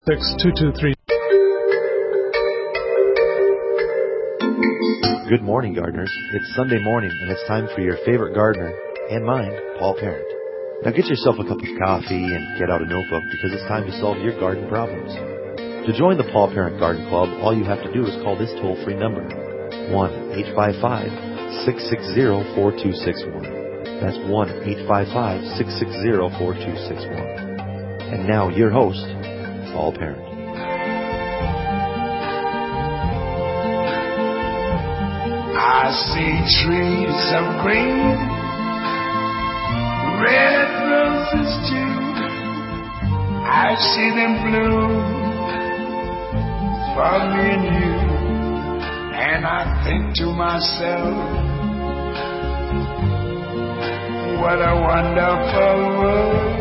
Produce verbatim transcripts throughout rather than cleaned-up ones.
six two two three. Good morning, gardeners. It's Sunday morning, and it's time for your favorite gardener, and mine, Paul Parent. Now get yourself a cup of coffee and get out a notebook, because it's time to solve your garden problems. To join the Paul Parent Garden Club, all you have to do is call this toll-free number, one eight five five, six six zero, four two six one. That's one eight five five, six six zero, four two six one. And now, your host, Paul Parent. I see trees of green, red roses too. I see them bloom for me and you. And I think to myself, what a wonderful world.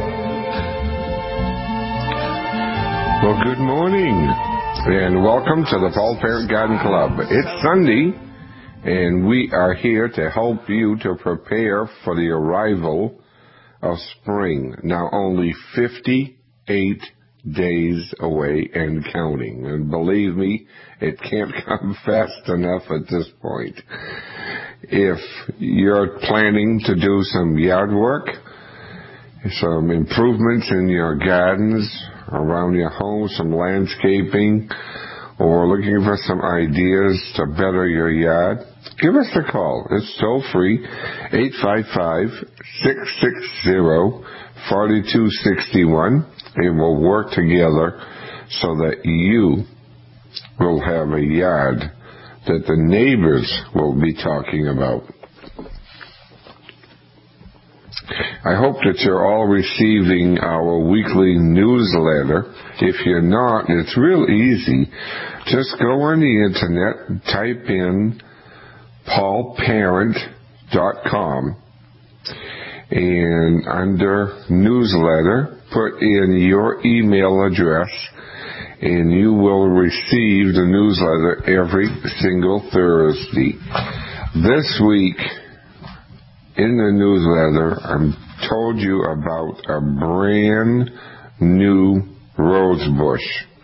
Well, good morning, and welcome to the Paul Parent Garden Club. It's Sunday, and we are here to help you to prepare for the arrival of spring. Now only fifty-eight days away and counting. And believe me, it can't come fast enough at this point. If you're planning to do some yard work, some improvements in your gardens, around your home, some landscaping, or looking for some ideas to better your yard, give us a call. It's toll free, eight five five, six six zero, four two six one, and we'll work together so that you will have a yard that the neighbors will be talking about. I hope that you're all receiving our weekly newsletter. If you're not, it's real easy. Just go on the internet, type in paul parent dot com, and under newsletter, put in your email address, and you will receive the newsletter every single Thursday. This week, in the newsletter, I told you about a brand new rose bush.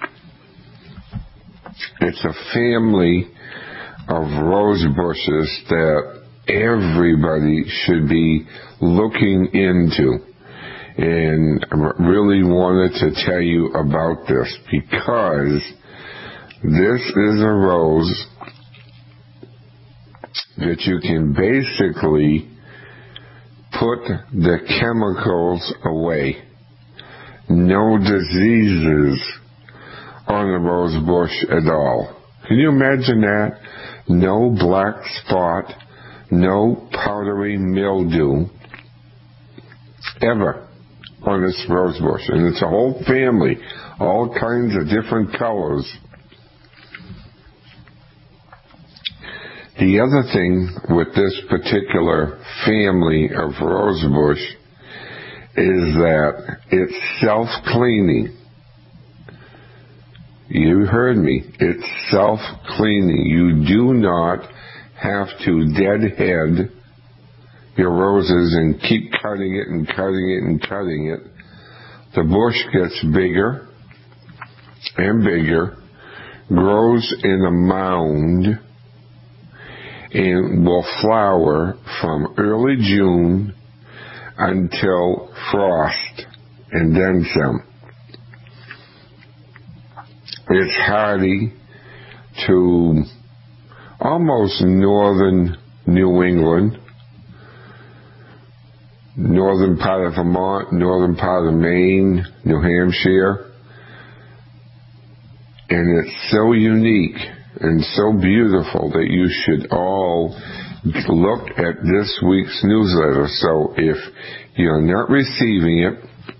It's a family of rose bushes that everybody should be looking into. And I really wanted to tell you about this because this is a rose that you can basically put the chemicals away. No diseases on the rose bush at all. Can you imagine that? No black spot, no powdery mildew ever on this rose bush. And it's a whole family, all kinds of different colors. The other thing with this particular family of rose bush is that it's self-cleaning. You heard me. It's self-cleaning. You do not have to deadhead your roses and keep cutting it and cutting it and cutting it. The bush gets bigger and bigger, grows in a mound, and will flower from early June until frost and then some. It's hardy to almost northern New England, northern part of Vermont, northern part of Maine, New Hampshire, and it's so unique and so beautiful that you should all look at this week's newsletter. So if you're not receiving it,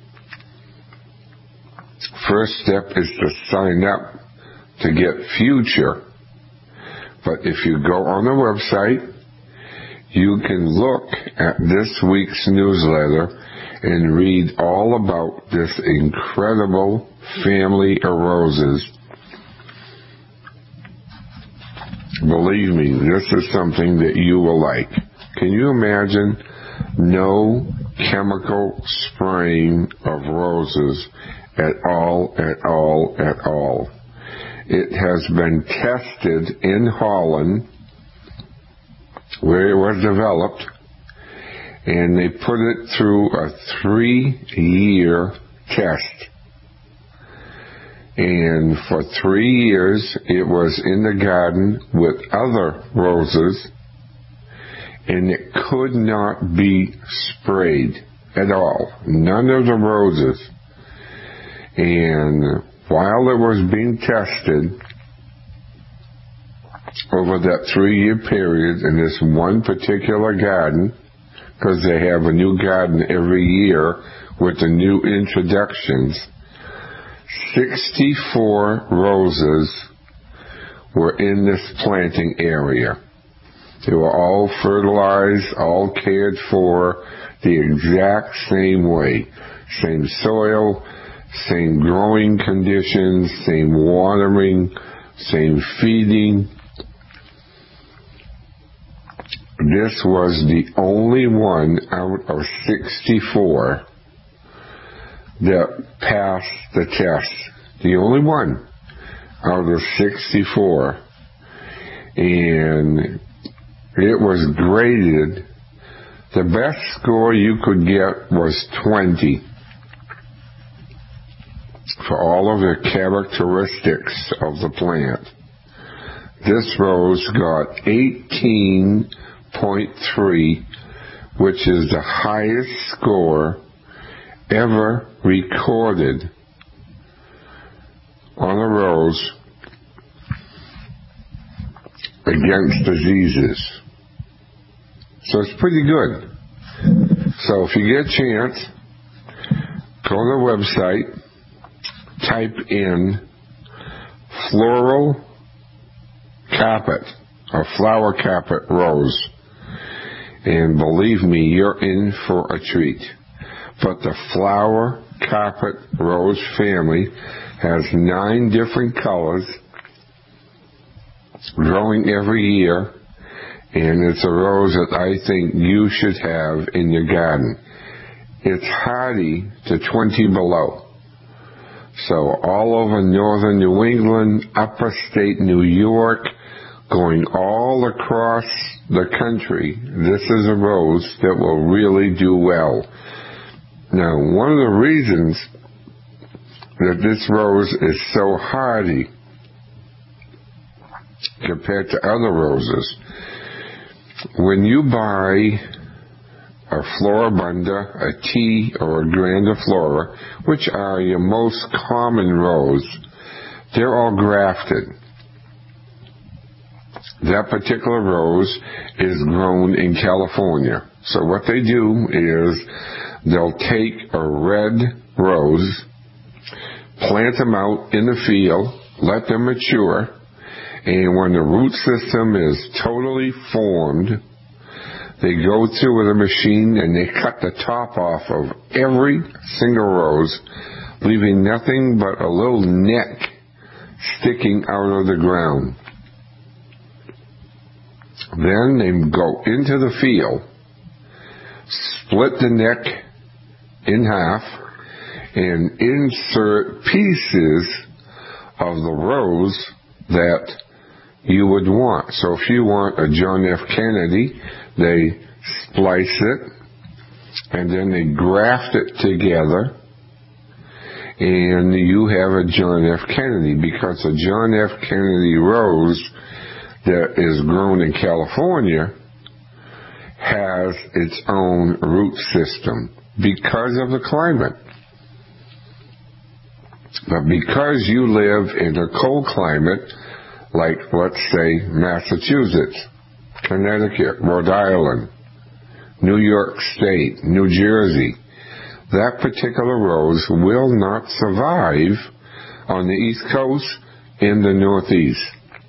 first step is to sign up to get future. But if you go on the website, you can look at this week's newsletter and read all about this incredible family of roses. Believe me, this is something that you will like. Can you imagine no chemical spraying of roses at all, at all, at all. It has been tested in Holland, where it was developed, and they put it through a three-year test. And for three years, it was in the garden with other roses, and it could not be sprayed at all. None of the roses. And while it was being tested over that three-year period in this one particular garden, because they have a new garden every year with the new introductions, sixty-four roses were in this planting area. They were all fertilized, all cared for the exact same way. Same soil, same growing conditions, same watering, same feeding. This was the only one out of sixty-four that passed the test. The only one out of sixty-four. And it was graded. The best score you could get was twenty for all of the characteristics of the plant. This rose got eighteen point three, which is the highest score ever recorded on a rose against diseases. So it's pretty good. So if you get a chance, go to the website, type in floral carpet or flower carpet rose, and believe me, you're in for a treat. But the flower carpet rose family has nine different colors growing every year, and it's a rose that I think you should have in your garden. It's hardy to twenty below. So all over northern New England, upper state New York, going all across the country, this is a rose that will really do well. Now, one of the reasons that this rose is so hardy compared to other roses, when you buy a Floribunda, a T, or a Grandiflora, which are your most common rose, they're all grafted. That particular rose is grown in California. So what they do is they'll take a red rose, plant them out in the field, let them mature, and when the root system is totally formed, they go through with a machine and they cut the top off of every single rose, leaving nothing but a little neck sticking out of the ground. Then they go into the field, split the neck in half, and insert pieces of the rose that you would want. So if you want a John F. Kennedy, they splice it, and then they graft it together, and you have a John F. Kennedy, because a John F. Kennedy rose that is grown in California has its own root system because of the climate. But because you live in a cold climate, like, let's say, Massachusetts, Connecticut, Rhode Island, New York State, New Jersey, that particular rose will not survive on the East Coast in the Northeast.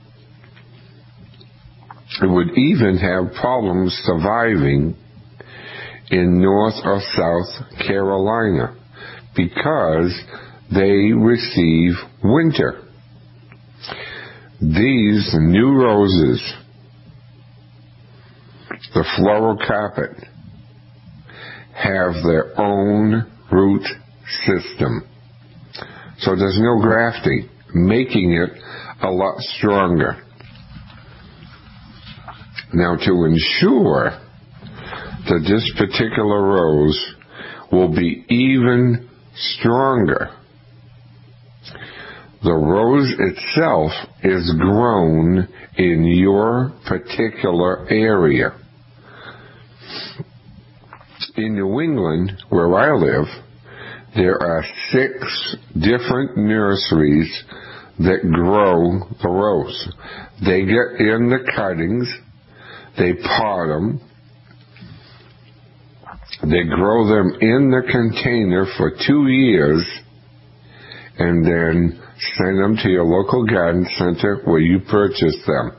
It would even have problems surviving in North or South Carolina because they receive winter. These new roses, the floral carpet, have their own root system. So there's no grafting, making it a lot stronger. Now, to ensure that this particular rose will be even stronger, the rose itself is grown in your particular area. In New England, where I live, there are six different nurseries that grow the rose. They get in the cuttings, they pot them, they grow them in the container for two years, and then send them to your local garden center where you purchase them.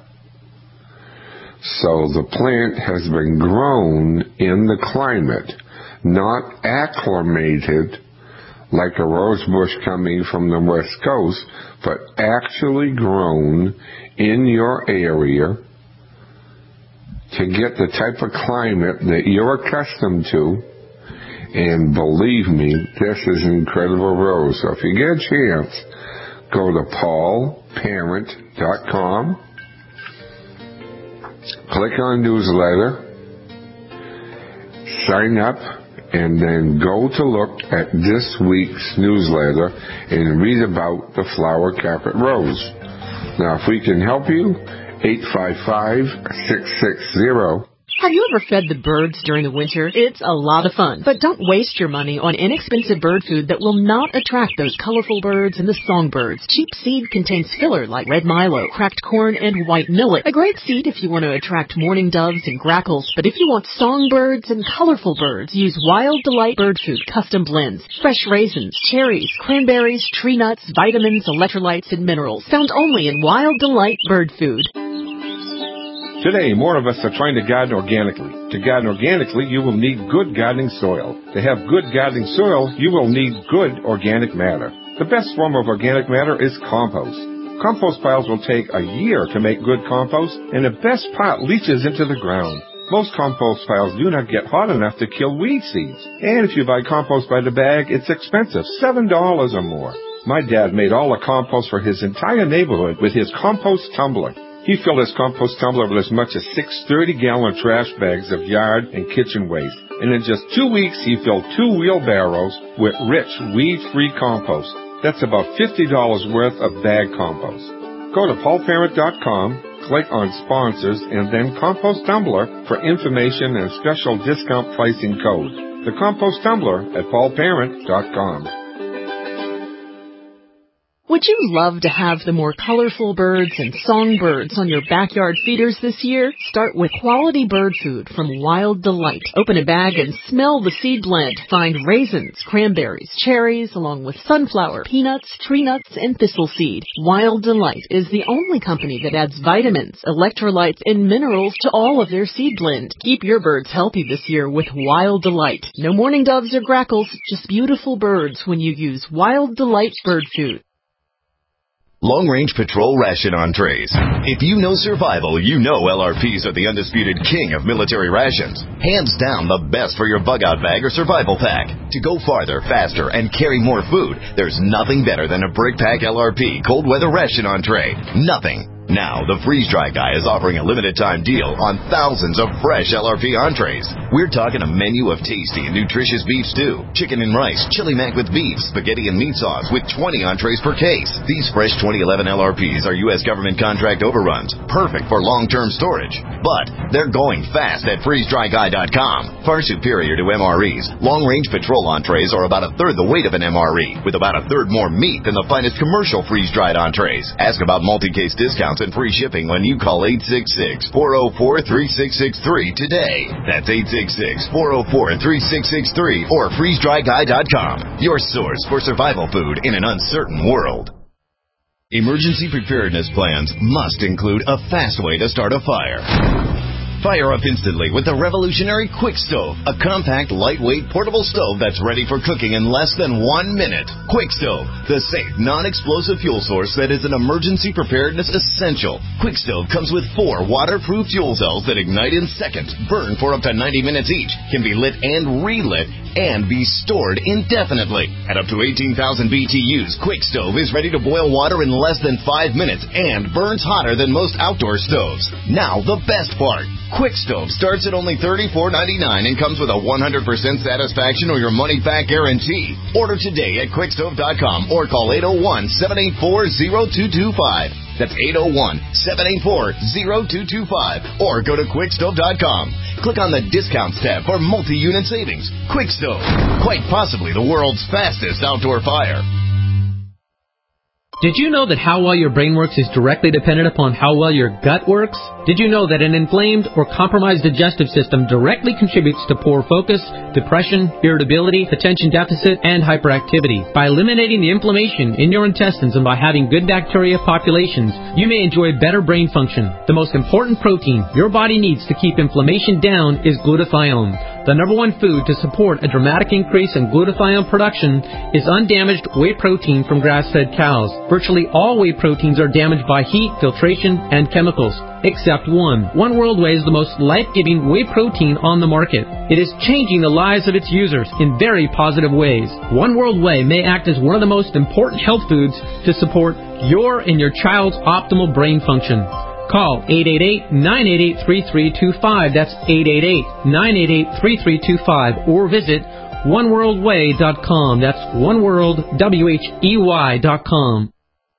So the plant has been grown in the climate, not acclimated like a rose bush coming from the West Coast, but actually grown in your area to get the type of climate that you're accustomed to. And believe me, this is an incredible rose. So if you get a chance, go to paul parent dot com, click on newsletter, sign up, and then go to look at this week's newsletter and read about the flower carpet rose. Now, if we can help you, eight five five, six six zero. Have you ever fed the birds during the winter? It's a lot of fun. But don't waste your money on inexpensive bird food that will not attract those colorful birds and the songbirds. Cheap seed contains filler like red milo, cracked corn, and white millet. A great seed if you want to attract mourning doves and grackles. But if you want songbirds and colorful birds, use Wild Delight Bird Food Custom Blends. Fresh raisins, cherries, cranberries, tree nuts, vitamins, electrolytes, and minerals. Found only in Wild Delight Bird Food. Today, more of us are trying to garden organically. To garden organically, you will need good gardening soil. To have good gardening soil, you will need good organic matter. The best form of organic matter is compost. Compost piles will take a year to make good compost, and the best part leaches into the ground. Most compost piles do not get hot enough to kill weed seeds. And if you buy compost by the bag, it's expensive, seven dollars or more. My dad made all the compost for his entire neighborhood with his compost tumbler. He filled his compost tumbler with as much as six thirty-gallon trash bags of yard and kitchen waste. And in just two weeks, he filled two wheelbarrows with rich, weed-free compost. That's about fifty dollars worth of bag compost. Go to paul parent dot com, click on Sponsors, and then Compost Tumbler for information and special discount pricing code. The Compost Tumbler at paul parent dot com. Would you love to have the more colorful birds and songbirds on your backyard feeders this year? Start with quality bird food from Wild Delight. Open a bag and smell the seed blend. Find raisins, cranberries, cherries, along with sunflower, peanuts, tree nuts, and thistle seed. Wild Delight is the only company that adds vitamins, electrolytes, and minerals to all of their seed blend. Keep your birds healthy this year with Wild Delight. No mourning doves or grackles, just beautiful birds when you use Wild Delight bird food. Long-range patrol ration entrees. If you know survival, you know L R Ps are the undisputed king of military rations. Hands down the best for your bug-out bag or survival pack. To go farther, faster, and carry more food, there's nothing better than a Brick Pack L R P cold weather ration entree. Nothing. Now, the Freeze Dry Guy is offering a limited-time deal on thousands of fresh L R P entrees. We're talking a menu of tasty and nutritious beef stew, chicken and rice, chili mac with beef, spaghetti and meat sauce with twenty entrees per case. These fresh twenty eleven L R Ps are U S government contract overruns, perfect for long-term storage. But they're going fast at freeze dry guy dot com. Far superior to M R Es, long-range patrol entrees are about a third the weight of an M R E, with about a third more meat than the finest commercial freeze-dried entrees. Ask about multi-case discounts and free shipping when you call eight six six, four oh four, three six six three today. That's eight six six, four oh four, three six six three or freeze dry guy dot com. Your source for survival food in an uncertain world. Emergency preparedness plans must include a fast way to start a fire. Fire up instantly with the revolutionary Quick Stove, a compact, lightweight, portable stove that's ready for cooking in less than one minute. Quick Stove, the safe, non-explosive fuel source that is an emergency preparedness essential. Quick Stove comes with four waterproof fuel cells that ignite in seconds, burn for up to ninety minutes each, can be lit and relit, and be stored indefinitely. At up to eighteen thousand B T Us, Quick Stove is ready to boil water in less than five minutes and burns hotter than most outdoor stoves. Now, the best part. Quick Stove starts at only thirty-four ninety-nine and comes with a one hundred percent satisfaction or your money-back guarantee. Order today at quick stove dot com or call eight oh one, seven eight four, oh two two five. That's eight oh one, seven eight four, oh two two five. Or go to quick stove dot com. Click on the Discounts tab for multi-unit savings. Quick Stove, quite possibly the world's fastest outdoor fire. Did you know that how well your brain works is directly dependent upon how well your gut works? Did you know that an inflamed or compromised digestive system directly contributes to poor focus, depression, irritability, attention deficit, and hyperactivity? By eliminating the inflammation in your intestines and by having good bacteria populations, you may enjoy better brain function. The most important protein your body needs to keep inflammation down is glutathione. The number one food to support a dramatic increase in glutathione production is undamaged whey protein from grass-fed cows. Virtually all whey proteins are damaged by heat, filtration, and chemicals, except one. One World Whey is the most life-giving whey protein on the market. It is changing the lives of its users in very positive ways. One World Whey may act as one of the most important health foods to support your and your child's optimal brain function. Call eight eight eight, nine eight eight, three three two five. That's eight eight eight, nine eight eight, three three two five. Or visit one world way dot com. That's one world, W H E Y dot com.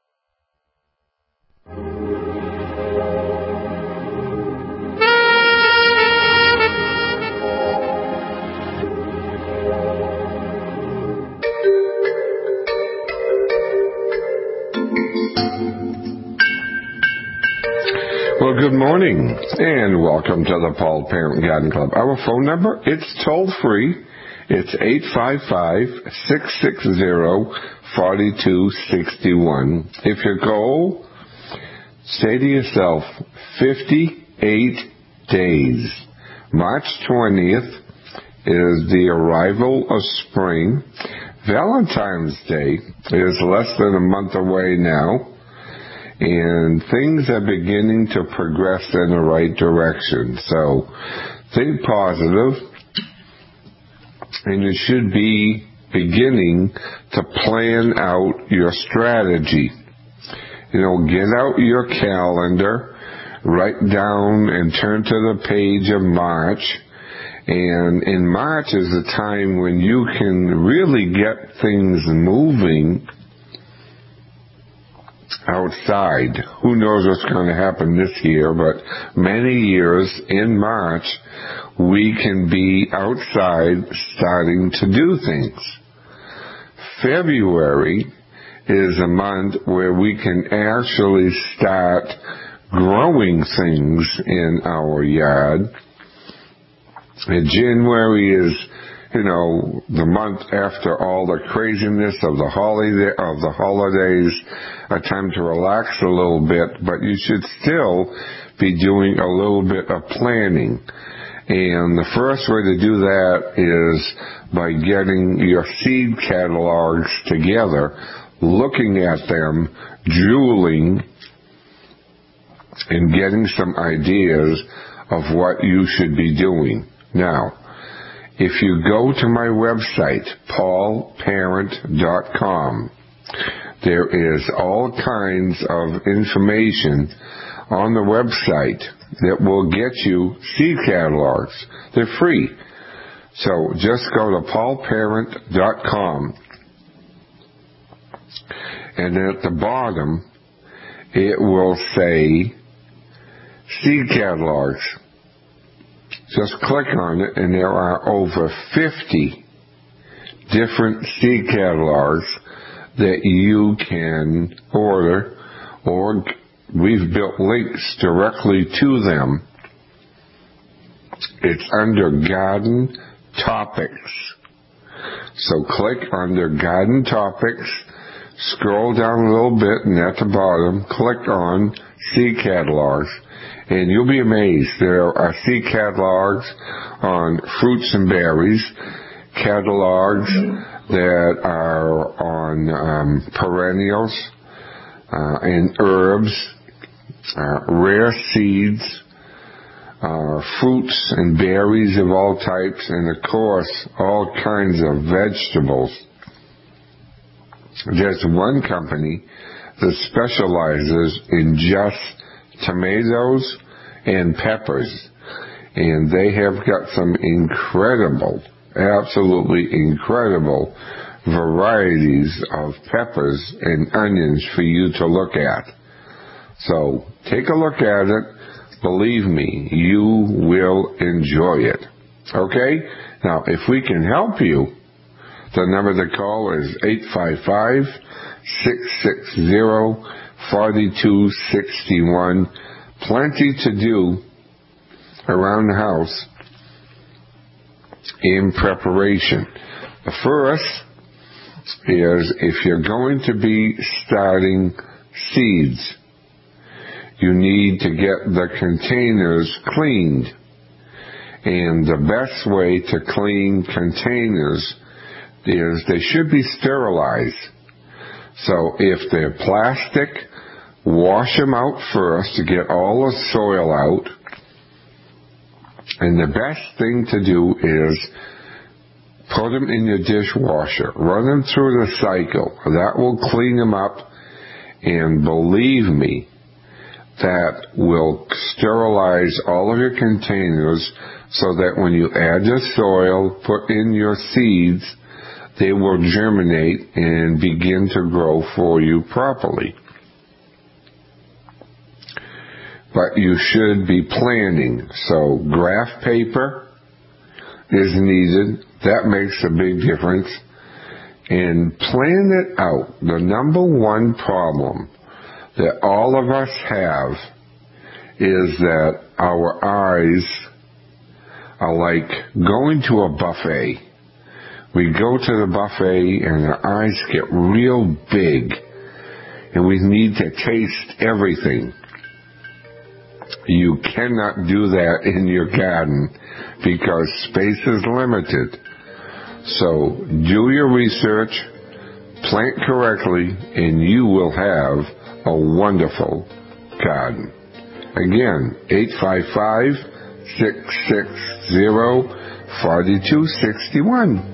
Well, good morning, and welcome to the Paul Parent Garden Club. Our phone number, it's toll-free. It's eight five five, six six zero, four two six one. If your goal, say to yourself, fifty-eight days. March twentieth is the arrival of spring. Valentine's Day is less than a month away now. And things are beginning to progress in the right direction. So think positive, and you should be beginning to plan out your strategy. You know, get out your calendar, write down and turn to the page of March. And in March is the time when you can really get things moving outside. Who knows what's going to happen this year, but many years in March, we can be outside starting to do things. February is a month where we can actually start growing things in our yard. And January is, you know, the month after all the craziness of the holiday of the holidays, a time to relax a little bit, but you should still be doing a little bit of planning. And the first way to do that is by getting your seed catalogs together, looking at them, drooling, and getting some ideas of what you should be doing. Now, if you go to my website, paul parent dot com, there is all kinds of information on the website that will get you seed catalogs. They're free. So just go to paul parent dot com, and at the bottom it will say seed catalogs. Just click on it, and there are over fifty different seed catalogs that you can order, or we've built links directly to them. It's under Garden Topics. So click under Garden Topics, scroll down a little bit, and at the bottom, click on seed catalogs. And you'll be amazed. There are seed catalogs on fruits and berries, catalogs that are on um, perennials uh, and herbs, uh, rare seeds, uh, fruits and berries of all types, and of course, all kinds of vegetables. There's one company that specializes in just tomatoes and peppers, and they have got some incredible, absolutely incredible varieties of peppers and onions for you to look at. So take a look at it. Believe me, you will enjoy it. Okay? Now, if we can help you, the number to call is eight five five, six six zero, four two six one. Plenty to do around the house in preparation. The first is, if you're going to be starting seeds, you need to get the containers cleaned. And the best way to clean containers is they should be sterilized. So if they're plastic, wash them out first to get all the soil out. And the best thing to do is put them in your dishwasher. Run them through the cycle. That will clean them up. And believe me, that will sterilize all of your containers so that when you add your soil, put in your seeds, they will germinate and begin to grow for you properly. But you should be planning. So graph paper is needed. That makes a big difference. And plan it out. The number one problem that all of us have is that our eyes are like going to a buffet. We go to the buffet and our eyes get real big, and we need to taste everything. You cannot do that in your garden because space is limited. So do your research, plant correctly, and you will have a wonderful garden. Again, eight five five, six six zero, four two six one.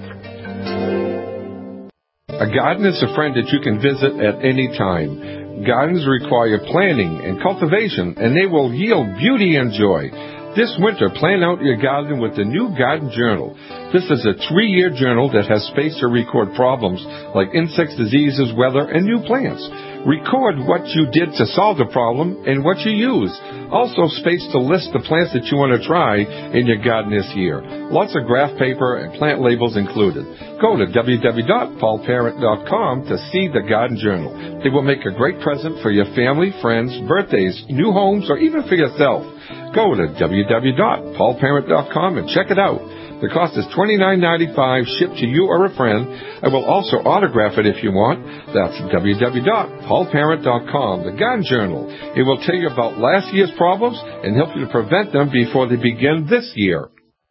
A garden is a friend that you can visit at any time. Gardens require planning and cultivation, and they will yield beauty and joy. This winter, plan out your garden with the new Garden Journal. This is a three-year journal that has space to record problems like insects, diseases, weather, and new plants. Record what you did to solve the problem and what you used. Also space to list the plants that you want to try in your garden this year. Lots of graph paper and plant labels included. Go to w w w dot paul parent dot com to see the Garden Journal. It will make a great present for your family, friends, birthdays, new homes, or even for yourself. Go to w w w dot paul parent dot com and check it out. The cost is twenty-nine ninety-five, shipped to you or a friend. I will also autograph it if you want. That's w w w dot paul parent dot com, the Garden Journal. It will tell you about last year's problems and help you to prevent them before they begin this year.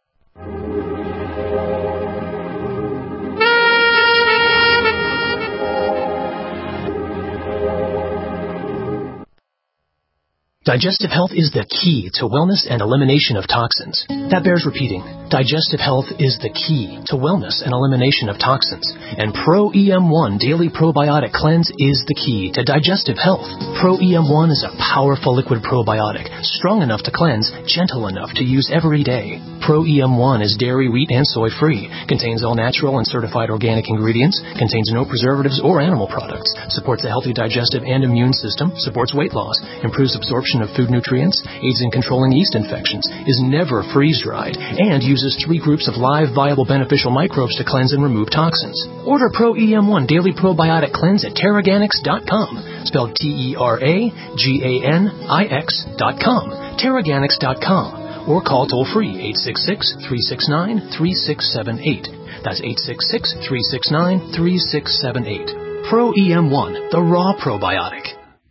Digestive health is the key to wellness and elimination of toxins. That bears repeating. Digestive health is the key to wellness and elimination of toxins. And Pro E M one Daily Probiotic Cleanse is the key to digestive health. Pro E M one is a powerful liquid probiotic, strong enough to cleanse, gentle enough to use every day. Pro E M one is dairy, wheat, and soy-free, contains all natural and certified organic ingredients, contains no preservatives or animal products, supports a healthy digestive and immune system, supports weight loss, improves absorption of food nutrients, aids in controlling yeast infections, is never freeze-dried, and uses three groups of live, viable, beneficial microbes to cleanse and remove toxins. Order Pro E M one Daily Probiotic Cleanse at Terraganics dot com, spelled T E R A G A N I X dot com, Terraganics dot com, or call toll-free eight six six, three six nine, three six seven eight. That's eight six six, three six nine, three six seven eight. Pro E M one, the raw probiotic.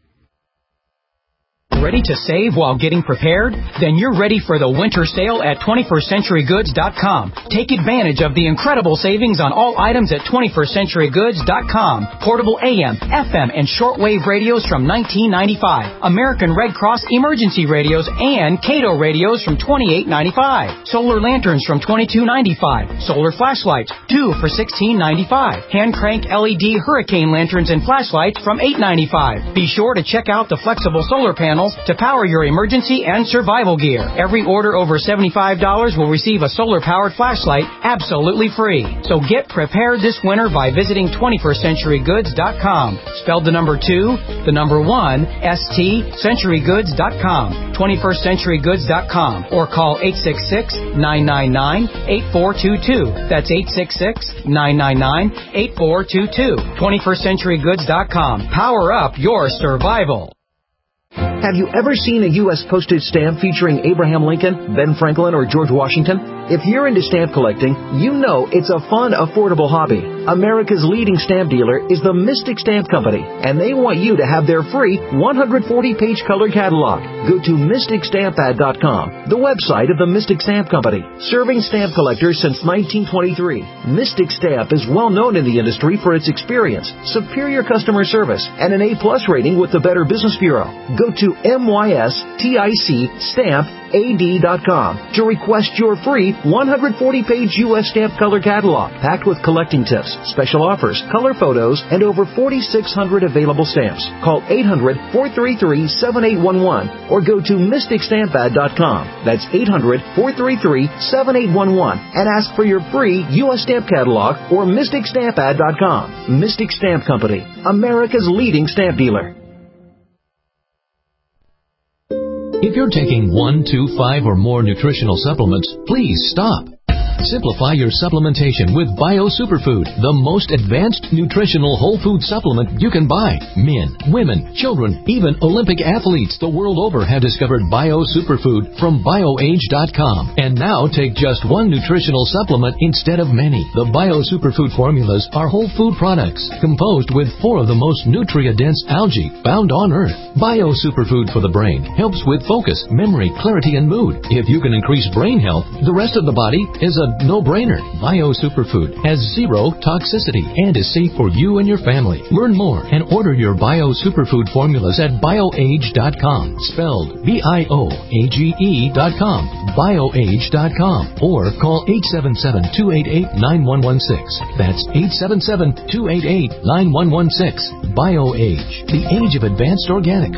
Ready to save while getting prepared? Then you're ready for the winter sale at twenty-first century goods dot com. Take advantage of the incredible savings on all items at twenty-first century goods dot com. Portable A M, F M, and shortwave radios from nineteen ninety-five. American Red Cross emergency radios and Cato radios from twenty-eight ninety-five. Solar lanterns from twenty-two ninety-five. Solar flashlights, two for sixteen ninety-five. Hand crank L E D hurricane lanterns and flashlights from eight ninety-five. Be sure to check out the flexible solar panels to power your emergency and survival gear. Every order over seventy-five dollars will receive a solar-powered flashlight absolutely free. So get prepared this winter by visiting twenty-first century goods dot com. Spelled the number two, the number one, S T, century goods dot com. twenty-first century goods dot com. Or call eight six six, nine nine nine, eight four two two. That's eight six six, nine nine nine, eight four two two. twenty-first century goods dot com. Power up your survival. Have you ever seen a U S postage stamp featuring Abraham Lincoln, Ben Franklin, or George Washington? If you're into stamp collecting, you know it's a fun, affordable hobby. America's leading stamp dealer is the Mystic Stamp Company, and they want you to have their free one hundred forty page color catalog. Go to mystic stamp ad dot com, the website of the Mystic Stamp Company, serving stamp collectors since nineteen twenty-three. Mystic Stamp is well known in the industry for its experience, superior customer service, and an A plus rating with the Better Business Bureau. Go to mystic stamp ad dot com to request your free one hundred forty page U S stamp color catalog, packed with collecting tips, special offers, color photos, and over forty-six hundred available stamps. Call eight hundred, four three three, seven eight one one or go to mystic stamp ad dot com. That's eight hundred, four three three, seven eight one one and ask for your free U S stamp catalog or mystic stamp ad dot com. Mystic Stamp Company, America's leading stamp dealer. If you're taking one, two, five, or more nutritional supplements, please stop. Simplify your supplementation with Bio Superfood, the most advanced nutritional whole food supplement you can buy. Men, women, children, even Olympic athletes the world over have discovered Bio Superfood from bio age dot com. And now take just one nutritional supplement instead of many. The Bio Superfood formulas are whole food products composed with four of the most nutrient-dense algae found on Earth. Bio Superfood for the brain helps with focus, memory, clarity, and mood. If you can increase brain health, the rest of the body is a no-brainer. Bio Superfood has zero toxicity and is safe for you and your family. Learn more and order your Bio Superfood formulas at bio age dot com. Spelled B I O A G E dot com. bio age dot com. Or call eight seven seven, two eight eight, nine one one six. That's eight seven seven, two eight eight, nine one one six. BioAge, the age of advanced organics.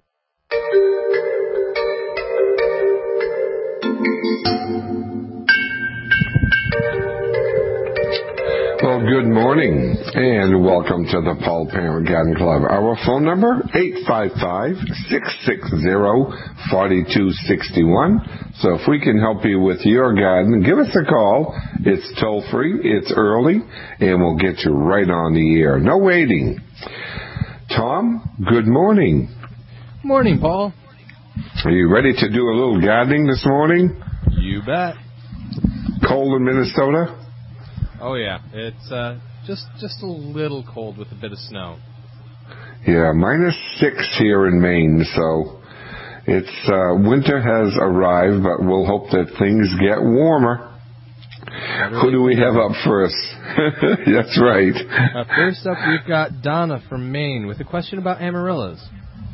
Well, good morning, and welcome to the Paul Parent Garden Club. Our phone number, eight five five, six six zero, four two six one. So if we can help you with your garden, give us a call. It's toll-free, it's early, and we'll get you right on the air. No waiting. Tom, good morning. Morning, Paul. Are you ready to do a little gardening this morning? You bet. Cold in Minnesota? Oh yeah, it's uh, just just a little cold with a bit of snow. Yeah, minus six here in Maine, so it's uh, winter has arrived, but we'll hope that things get warmer. Really Who do we have up first? That's right. Uh, first up, we've got Donna from Maine with a question about amaryllis.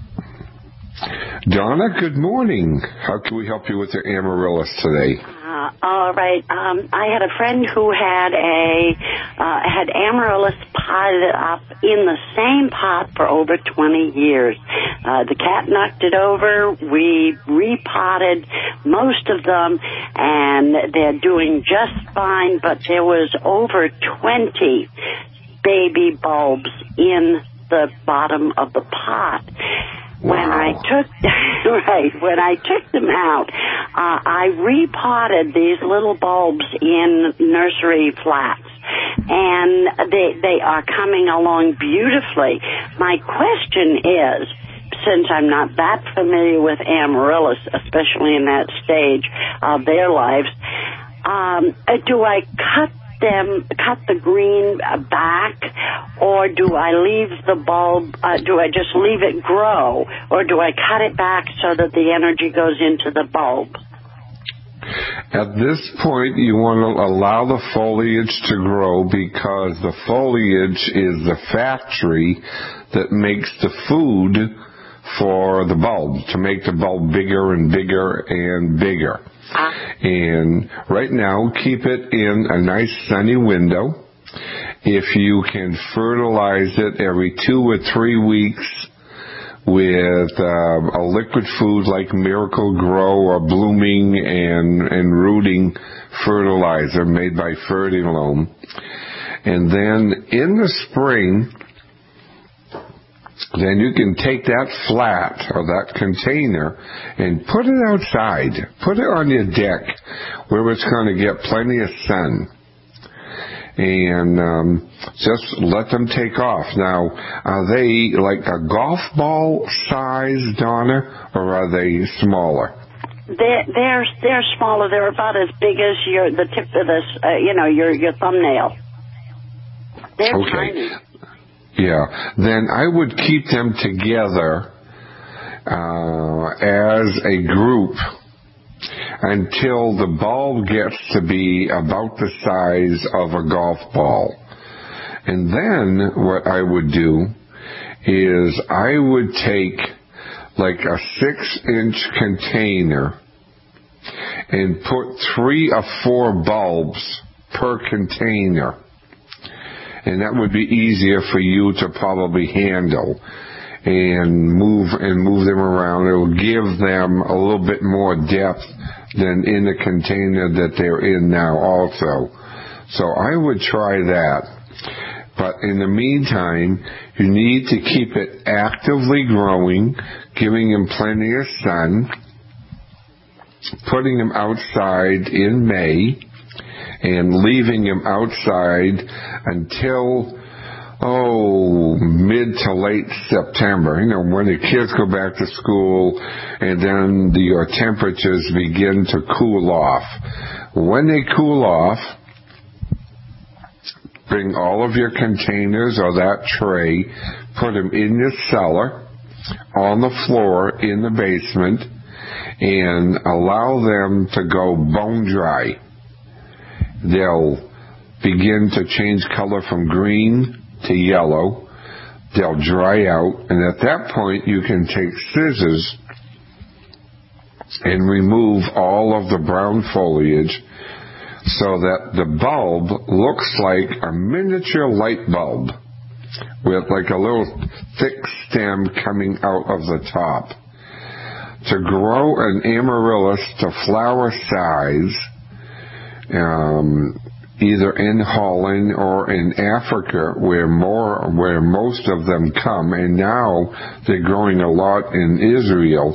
Donna, good morning. How can we help you with your amaryllis today? Uh, all right. Um, I had a friend who had a uh, had amaryllis potted up in the same pot for over twenty years. Uh, the cat knocked it over. We repotted most of them, and they're doing just fine. But there was over twenty baby bulbs in the bottom of the pot. When wow. I took, right, when I took them out, uh, I repotted these little bulbs in nursery flats, and they, they are coming along beautifully. My question is, since I'm not that familiar with amaryllis, especially in that stage of their lives, um, do I cut them, cut the green back, or do I leave the bulb, uh, do I just leave it grow, or do I cut it back so that the energy goes into the bulb? At this point, you want to allow the foliage to grow because the foliage is the factory that makes the food for the bulb, to make the bulb bigger and bigger and bigger. Ah. And right now, keep it in a nice sunny window. If you can fertilize it every two or three weeks with uh, a liquid food like Miracle Grow or Blooming and, and Rooting fertilizer made by Fertilome. And then in the spring, then you can take that flat or that container and put it outside. Put it on your deck where it's going to get plenty of sun. And um, just let them take off. Now, are they like a golf ball size, Donna, or are they smaller? They're they're they're smaller. They're about as big as your the tip of this, uh, you know, your your thumbnail. They're okay. tiny. Yeah. Then I would keep them together uh, as a group until the bulb gets to be about the size of a golf ball. And then what I would do is I would take like a six-inch container and put three or four bulbs per container. And that would be easier for you to probably handle and move and move them around. It will give them a little bit more depth than in the container that they're in now also. So I would try that. But in the meantime, you need to keep it actively growing, giving them plenty of sun, putting them outside in May, and leaving them outside until, oh, mid to late September, you know, when the kids go back to school and then the, your temperatures begin to cool off. When they cool off, bring all of your containers or that tray, put them in your cellar, on the floor in the basement, and allow them to go bone dry. They'll begin to change color from green to yellow. They'll dry out, and at that point you can take scissors and remove all of the brown foliage so that the bulb looks like a miniature light bulb with like a little thick stem coming out of the top. To grow an amaryllis to flower size, um, either in Holland or in Africa, where more, where most of them come, and now they're growing a lot in Israel,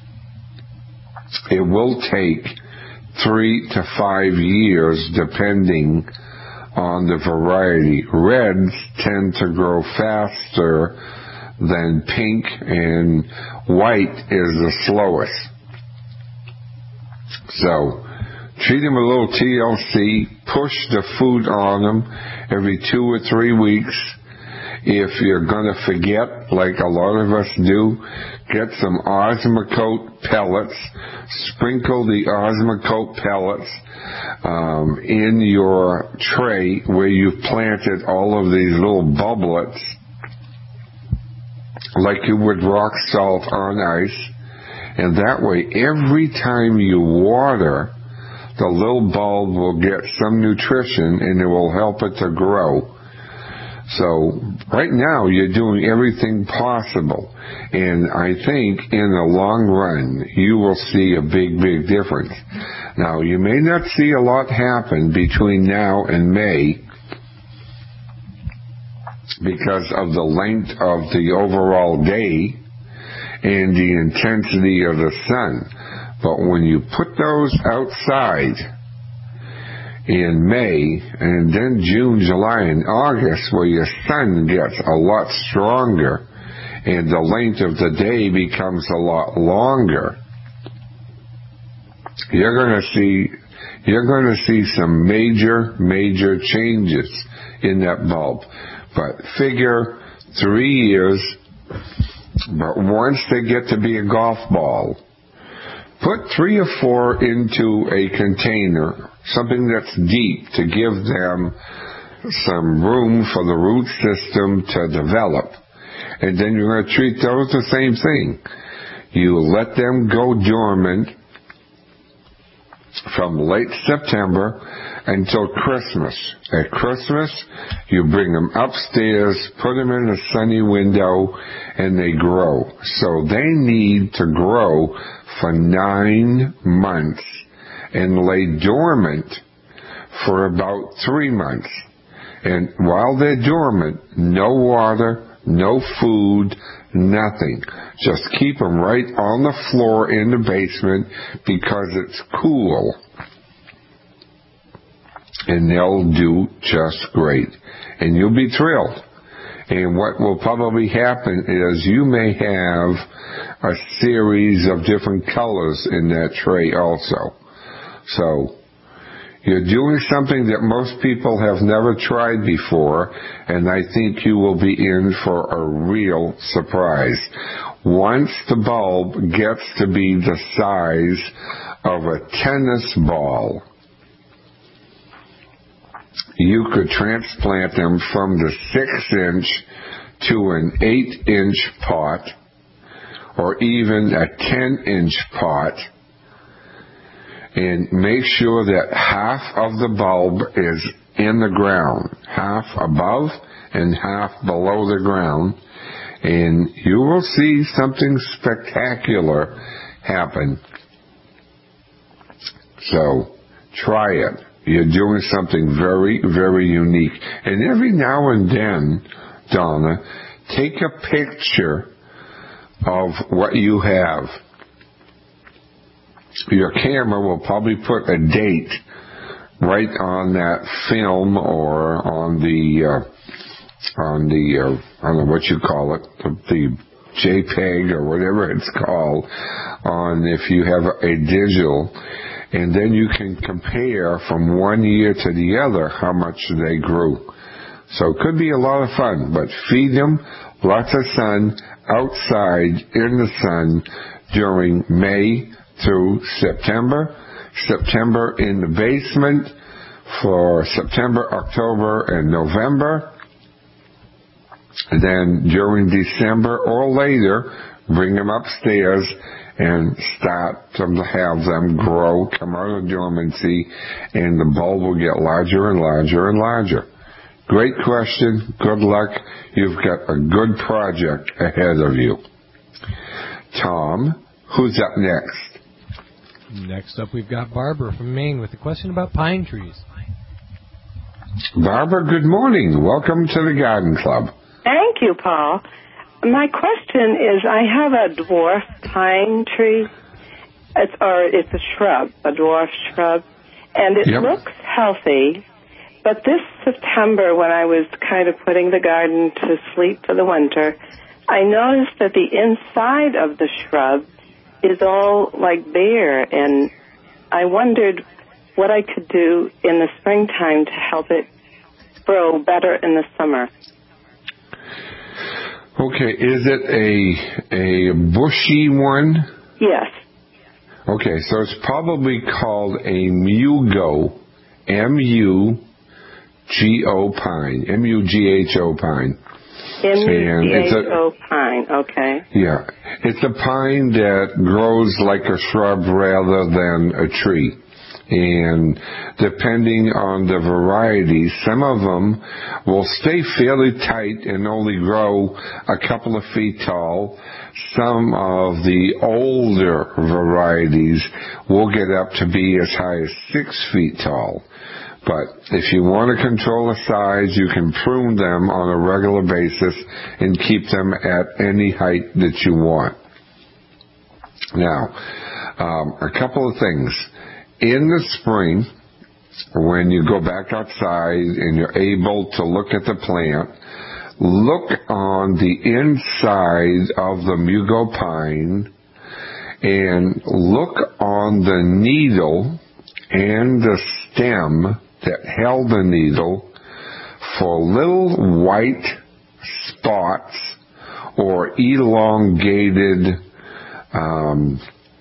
it will take three to five years depending on the variety. Reds tend to grow faster than pink, and white is the slowest. So, treat them a little T L C, push the food on them every two or three weeks. If you're going to forget, like a lot of us do, get some Osmocote pellets, sprinkle the Osmocote pellets um, in your tray where you've planted all of these little bubblets, like you would rock salt on ice. And that way, every time you water, the little bulb will get some nutrition and it will help it to grow. So right now you're doing everything possible, and I think in the long run you will see a big, big difference. Now, you may not see a lot happen between now and May because of the length of the overall day and the intensity of the sun. But when you put those outside in May, and then June, July, and August, where your sun gets a lot stronger and the length of the day becomes a lot longer, you're going to see you're going to see some major, major changes in that bulb. But figure three years, but once they get to be a golf ball, put three or four into a container, something that's deep, to give them some room for the root system to develop. And then you're going to treat those the same thing. You let them go dormant from late September until Christmas. At Christmas, you bring them upstairs, put them in a sunny window, and they grow. So they need to grow for nine months and lay dormant for about three months. And while they're dormant, no water, no food, nothing. Just keep them right on the floor in the basement because it's cool. And they'll do just great. And you'll be thrilled. And what will probably happen is you may have a series of different colors in that tray also. So you're doing something that most people have never tried before, and I think you will be in for a real surprise. Once the bulb gets to be the size of a tennis ball, you could transplant them from the six-inch to an eight-inch pot, or even a ten-inch pot, and make sure that half of the bulb is in the ground, half above and half below the ground, and you will see something spectacular happen. So try it. You're doing something very, very unique. And every now and then, Donna, take a picture of what you have. Your camera will probably put a date right on that film or on the uh, on the uh, I don't know what you call it, the, the JPEG or whatever it's called, on if you have a digital, and then you can compare from one year to the other how much they grew. So it could be a lot of fun, but feed them lots of sun outside in the sun during May through September. September in the basement for September, October, and November. And then during December or later, bring them upstairs and start to have them grow, come out of dormancy, and the bulb will get larger and larger and larger. Great question. Good luck. You've got a good project ahead of you. Tom, who's up next? Next up, we've got Barbara from Maine with a question about pine trees. Barbara, good morning. Welcome to the Garden Club. Thank you, Paul. My question is, I have a dwarf pine tree, it's, or it's a shrub, a dwarf shrub, and it yep. looks healthy. But this September, when I was kind of putting the garden to sleep for the winter, I noticed that the inside of the shrub is all like bare, and I wondered what I could do in the springtime to help it grow better in the summer. Okay, is it a a bushy one? Yes. Okay, so it's probably called a mugo, M U G O pine, M U G H O pine. M U G H O pine, okay. Yeah, it's a pine that grows like a shrub rather than a tree. And depending on the variety, some of them will stay fairly tight and only grow a couple of feet tall. Some of the older varieties will get up to be as high as six feet tall. But if you want to control the size, you can prune them on a regular basis and keep them at any height that you want. Now, um, a couple of things. In the spring, when you go back outside and you're able to look at the plant, look on the inside of the mugo pine and look on the needle and the stem that held the needle for little white spots or elongated um,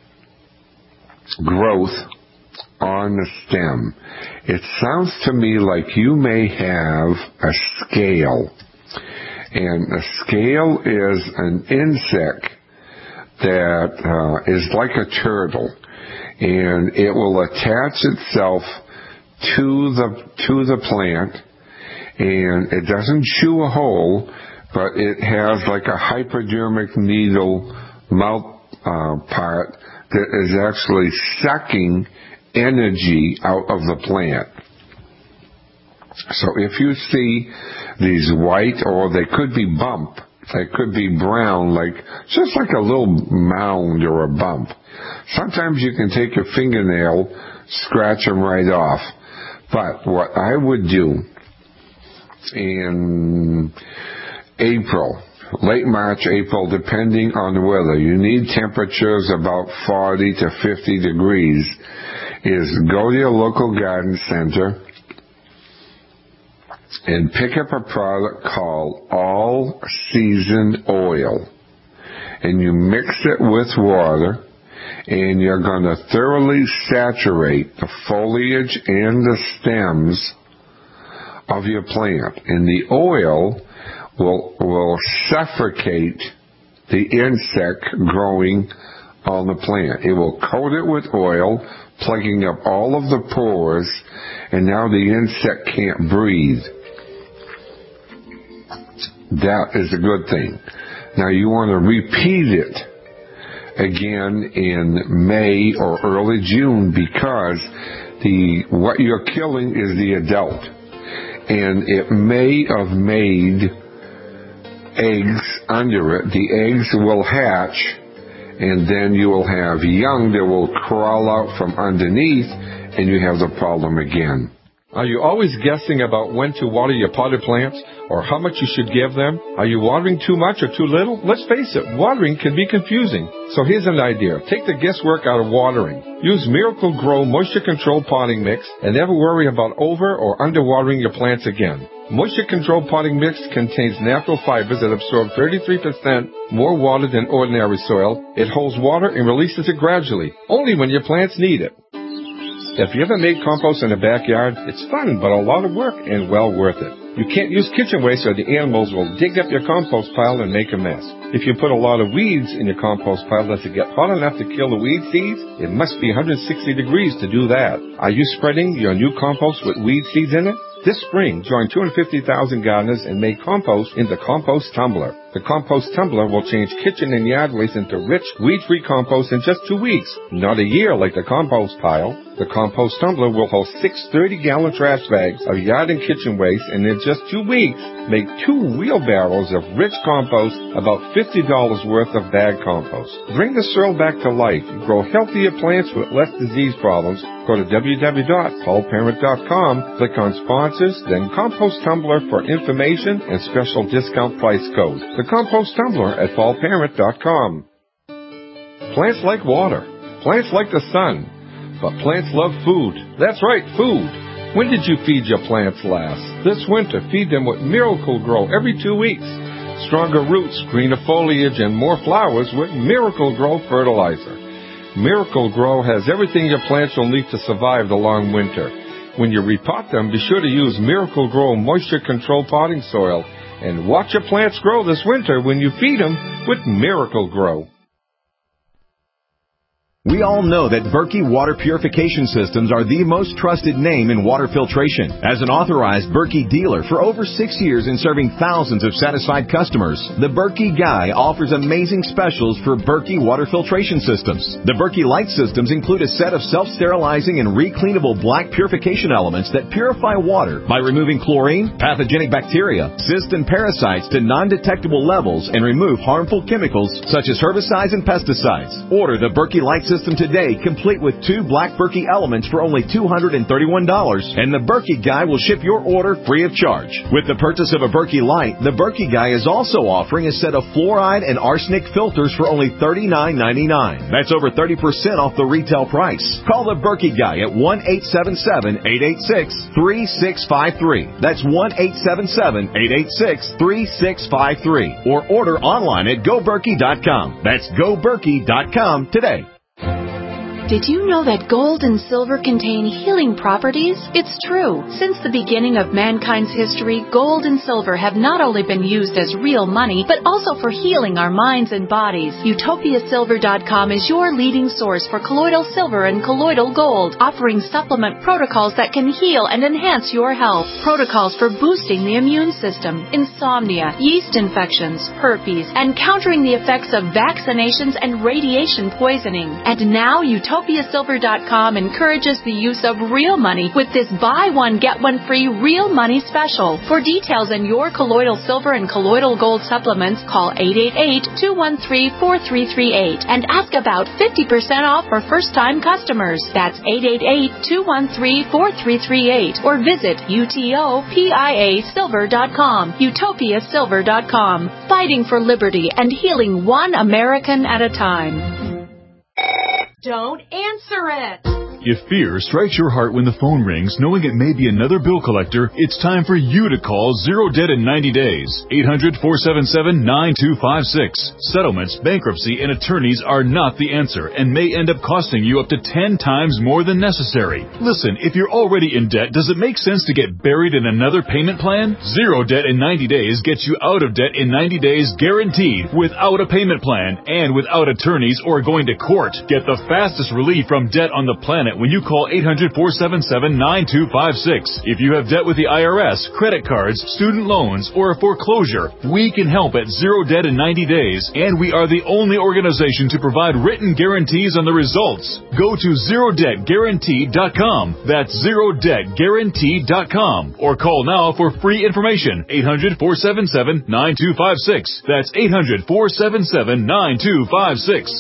growth on the stem. It sounds to me like you may have a scale. And a scale is an insect that uh, is like a turtle. And it will attach itself to the to the plant, and it doesn't chew a hole, but it has like a hypodermic needle mouth uh, part that is actually sucking energy out of the plant. So if you see these white, or they could be bump, they could be brown, like just like a little mound or a bump. Sometimes you can take your fingernail, scratch them right off. But what I would do in April, late March, April, depending on the weather, you need temperatures about forty to fifty degrees, is go to your local garden center and pick up a product called All Season Oil. And you mix it with water, and you're going to thoroughly saturate the foliage and the stems of your plant. And the oil will, will suffocate the insect growing on the plant. It will coat it with oil, plugging up all of the pores, and now the insect can't breathe. That is a good thing. Now you want to repeat it again in May or early June, because the what you're killing is the adult, and it may have made eggs under it. The eggs will hatch, and then you will have young that will crawl out from underneath, and you have the problem again. Are you always guessing about when to water your potted plants, or how much you should give them? Are you watering too much or too little? Let's face it, watering can be confusing. So here's an idea. Take the guesswork out of watering. Use Miracle Grow Moisture Control Potting Mix, and never worry about over or underwatering your plants again. Moisture Control Potting Mix contains natural fibers that absorb thirty-three percent more water than ordinary soil. It holds water and releases it gradually, only when your plants need it. If you ever made compost in the backyard, it's fun, but a lot of work and well worth it. You can't use kitchen waste or the animals will dig up your compost pile and make a mess. If you put a lot of weeds in your compost pile, does it get hot enough to kill the weed seeds? It must be one hundred sixty degrees to do that. Are you spreading your new compost with weed seeds in it? This spring, join two hundred fifty thousand gardeners and make compost in the Compost Tumbler. The Compost Tumbler will change kitchen and yard waste into rich, weed-free compost in just two weeks. Not a year like the compost pile. The Compost Tumbler will hold six thirty-gallon trash bags of yard and kitchen waste, and in just two weeks, make two wheelbarrows of rich compost, about fifty dollars worth of bag compost. Bring the soil back to life. Grow healthier plants with less disease problems. Go to w w w dot paul parent dot com, click on Sponsors, then Compost Tumbler for information and special discount price code. The Compost Tumbler at paul parent dot com. Plants like water. Plants like the sun. But plants love food. That's right, food. When did you feed your plants last? This winter, feed them with Miracle Grow every two weeks. Stronger roots, greener foliage, and more flowers with Miracle Grow fertilizer. Miracle Grow has everything your plants will need to survive the long winter. When you repot them, be sure to use Miracle Grow Moisture Control Potting Soil. And watch your plants grow this winter when you feed them with Miracle Grow. We all know that Berkey Water Purification Systems are the most trusted name in water filtration. As an authorized Berkey dealer for over six years and serving thousands of satisfied customers, the Berkey Guy offers amazing specials for Berkey Water Filtration Systems. The Berkey Light Systems include a set of self-sterilizing and recleanable black purification elements that purify water by removing chlorine, pathogenic bacteria, cysts, and parasites to non-detectable levels and remove harmful chemicals such as herbicides and pesticides. Order the Berkey Light Systems system today, complete with two black Berkey elements for only two hundred thirty-one dollars, and the Berkey Guy will ship your order free of charge. With the purchase of a Berkey Light, the Berkey Guy is also offering a set of fluoride and arsenic filters for only thirty-nine ninety-nine. That's over thirty percent off the retail price. Call the Berkey Guy at one eight seven seven, eight eight six, three six five three. That's one eight seven seven, eight eight six, three six five three. Or order online at go berkey dot com. That's go berkey dot com today. Did you know that gold and silver contain healing properties? It's true. Since the beginning of mankind's history, gold and silver have not only been used as real money, but also for healing our minds and bodies. Utopia Silver dot com is your leading source for colloidal silver and colloidal gold, offering supplement protocols that can heal and enhance your health. Protocols for boosting the immune system, insomnia, yeast infections, herpes, and countering the effects of vaccinations and radiation poisoning. And now Utopia Utopia Silver dot com encourages the use of real money with this buy one, get one free real money special. For details on your colloidal silver and colloidal gold supplements, call eight eight eight, two one three, four three three eight and ask about fifty percent off for first-time customers. That's eight eight eight, two one three, four three three eight or visit utopia silver dot com. Utopia Silver dot com. Fighting for liberty and healing one American at a time. Don't answer it. If fear strikes your heart when the phone rings, knowing it may be another bill collector, it's time for you to call Zero Debt in ninety days. eight hundred, four seven seven, nine two five six. Settlements, bankruptcy, and attorneys are not the answer and may end up costing you up to ten times more than necessary. Listen, if you're already in debt, does it make sense to get buried in another payment plan? Zero Debt in ninety days gets you out of debt in ninety days guaranteed, without a payment plan and without attorneys or going to court. Get the fastest relief from debt on the planet when you call eight hundred, four seven seven, nine two five six. If you have debt with the I R S, credit cards, student loans, or a foreclosure, we can help at Zero Debt in ninety days, and we are the only organization to provide written guarantees on the results. Go to zero debt guaranteed dot com. That's zero debt guaranteed dot com. Or call now for free information. eight hundred, four seven seven, nine two five six. That's eight hundred, four seven seven, nine two five six.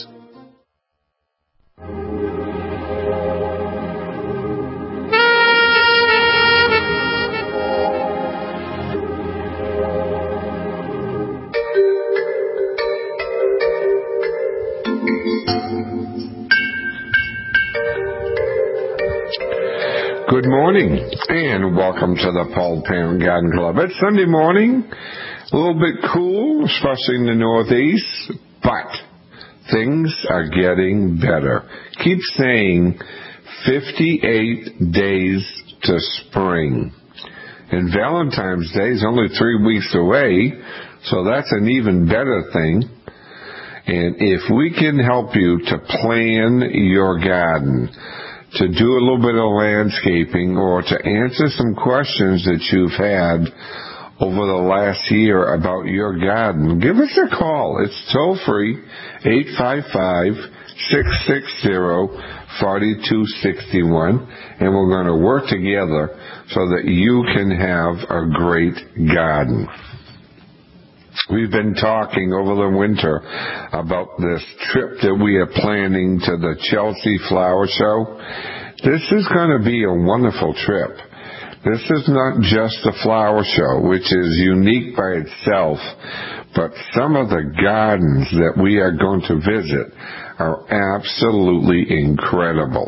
Good morning, and welcome to the Paul Parent Garden Club. It's Sunday morning, a little bit cool, especially in the Northeast, but things are getting better. Keep saying fifty-eight days to spring. And Valentine's Day is only three weeks away, so that's an even better thing. And if we can help you to plan your garden, to do a little bit of landscaping, or to answer some questions that you've had over the last year about your garden, give us a call. It's toll free, eight five five, six six zero, four two six one, and we're going to work together so that you can have a great garden. We've been talking over the winter about this trip that we are planning to the Chelsea Flower Show. This is going to be a wonderful trip. This is not just a flower show, which is unique by itself, but some of the gardens that we are going to visit are absolutely incredible.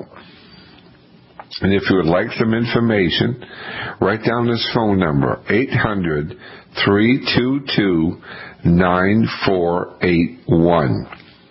And if you would like some information, write down this phone number, eight hundred, three two two, nine four eight one.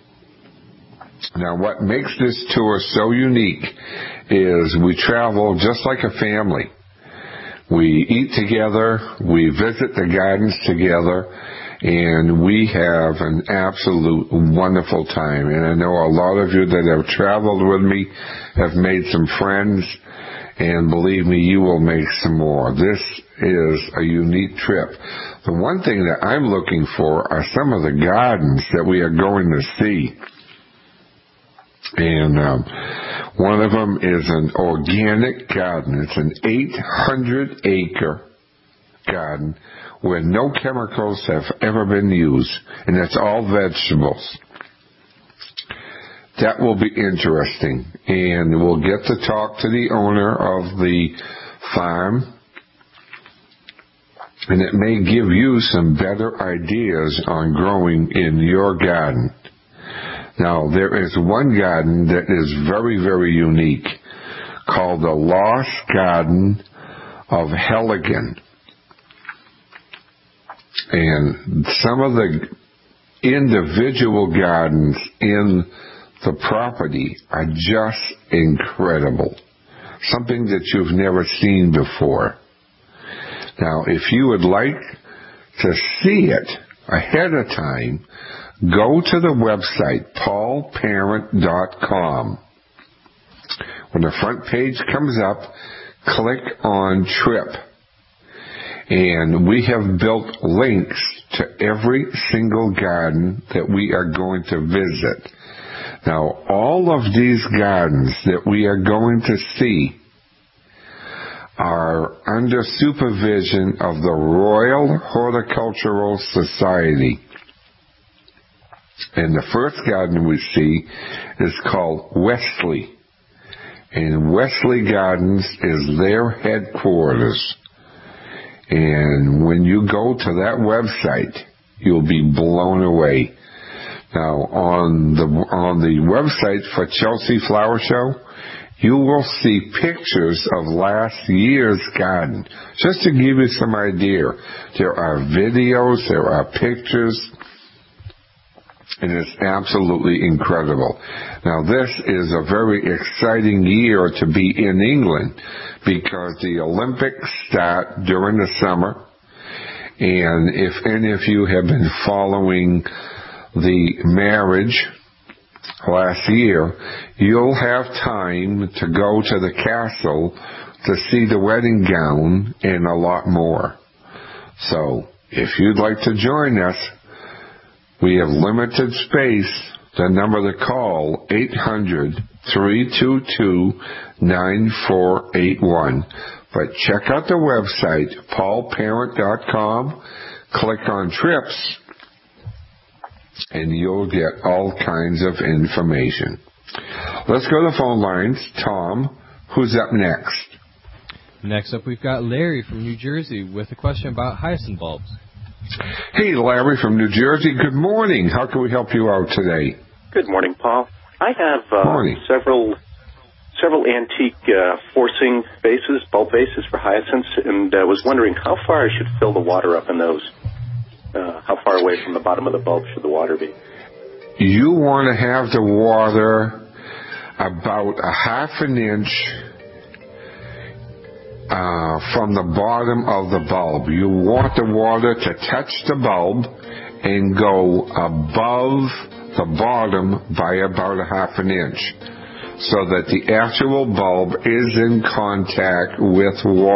Now, what makes this tour so unique is we travel just like a family. We eat together, we visit the gardens together, and we have an absolute wonderful time. And I know a lot of you that have traveled with me have made some friends, and believe me, you will make some more. This is a unique trip. The one thing that I'm looking for are some of the gardens that we are going to see. And um, one of them is an organic garden. It's an eight hundred acre garden where no chemicals have ever been used, and it's all vegetables. That will be interesting, and we'll get to talk to the owner of the farm, and it may give you some better ideas on growing in your garden. Now, there is one garden that is very, very unique, called the Lost Garden of Helligan. And some of the individual gardens in the property are just incredible. Something that you've never seen before. Now, if you would like to see it ahead of time, go to the website, paul parent dot com. When the front page comes up, click on Trip. And we have built links to every single garden that we are going to visit. Now, all of these gardens that we are going to see are under supervision of the Royal Horticultural Society. And the first garden we see is called Wesley. And Wesley Gardens is their headquarters. And when you go to that website, you'll be blown away. Now, on the on the website for Chelsea Flower Show, you will see pictures of last year's garden. Just to give you some idea, there are videos, there are pictures, and it's absolutely incredible. Now, this is a very exciting year to be in England because the Olympics start during the summer. And if any of you have been following the marriage last year, you'll have time to go to the castle to see the wedding gown and a lot more. So, if you'd like to join us, we have limited space. The number to call, eight hundred, three two two, nine four eight one. But check out the website, paul parent dot com, click on Trips, and you'll get all kinds of information. Let's go to the phone lines. Tom, who's up next? Next up, we've got Larry from New Jersey with a question about hyacinth bulbs. Hey, Larry from New Jersey. Good morning. How can we help you out today? Good morning, Paul. I have uh, several several antique uh, forcing vases, bulb vases for hyacinths, and I uh, was wondering how far I should fill the water up in those. Uh, how far away from the bottom of the bulb should the water be? You want to have the water about a half an inch uh, from the bottom of the bulb. You want the water to touch the bulb and go above the bottom by about a half an inch so that the actual bulb is in contact with water.